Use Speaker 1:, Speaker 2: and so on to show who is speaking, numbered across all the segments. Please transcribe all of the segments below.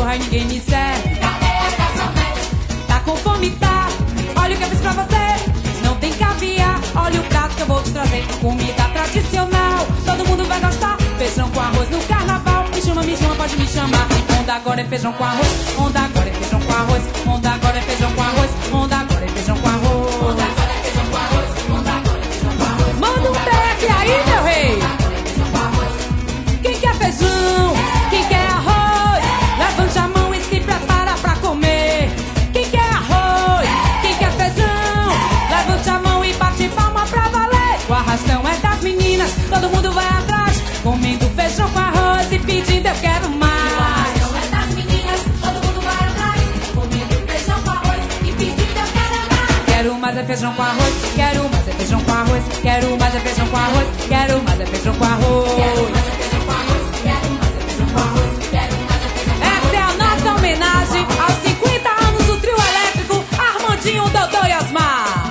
Speaker 1: porra e ninguém me serve. Tá com fome, tá? Olha o que eu fiz pra você. Não tem caviar, olha o prato que eu vou te trazer. Comida tradicional, todo mundo vai gostar. Feijão com arroz no carnaval. Me chama, pode me chamar. Onda agora é feijão com arroz. Onda agora é feijão com arroz. Onda agora é feijão com arroz. Onda agora é feijão com arroz. Onda agora é feijão com arroz. Onda agora é feijão com arroz. Manda um TF aí, meu rei. Quem quer feijão? Quem quer arroz? Levante a mão e se prepara pra comer. Quem quer arroz? Quem quer feijão? Levante a mão e bate palma pra valer. O arrastão é das meninas, todo mundo vai atrás, comendo feijão com arroz e pedindo eu quero mais. O arrastão é das meninas, todo mundo vai atrás, comendo feijão com arroz e pedindo eu quero mais. Quero mais é feijão com arroz, quero mais é feijão com arroz, quero mais é feijão com arroz, quero mais é feijão com arroz. Quero mais é feijão com arroz, quero mais é feijão com arroz, quero mais é feijão com arroz. Essa é a nossa homenagem aos 50 anos do trio elétrico Armandinho, Dodô e Osmar.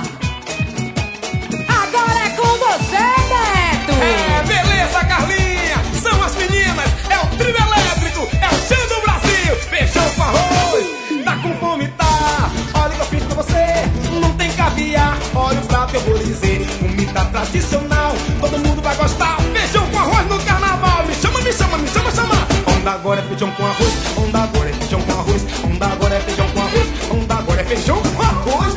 Speaker 1: Agora é com você, Beto.
Speaker 2: É, beleza, Carlinha. São as meninas, é o trio elétrico, é o chão do Brasil. Feijão com arroz, tá com fome, tá? Olha o que eu fiz pra você. Não tem caviar, olha o prato eu vou lhe dizer. Comida tradicional, todo mundo vai gostar. Feijão com arroz no carnaval. Me chama, me chama, me chama, chama. Onda agora é feijão com arroz. Onda agora é feijão com arroz. Onda agora é feijão com arroz. Onda agora é feijão com arroz.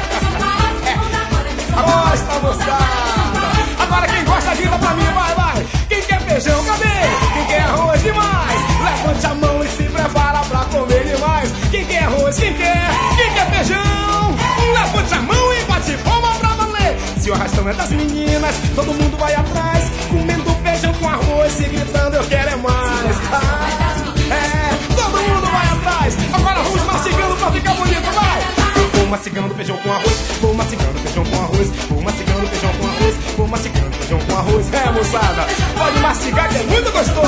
Speaker 2: Arroz pra moçada. Agora quem gosta grita pra mim, vai, vai. Quem quer feijão, cadê? Quem quer arroz demais? Levante a mão e se prepara pra comer demais. Quem quer arroz, quem quer? Quem quer feijão? Levante a mão e bate palma pra valer. Se o arrastão é das meninas, todo mundo vai atrás, comendo feijão com arroz e gritando eu quero é mais. Todo mundo vai atrás. Agora vamos mastigando pra ficar bonito, vai. Vou mastigando feijão com arroz, vou mastigando feijão com arroz, vou mastigando feijão com arroz, vou mastigando feijão com arroz. É, moçada, pode mastigar que é muito gostoso.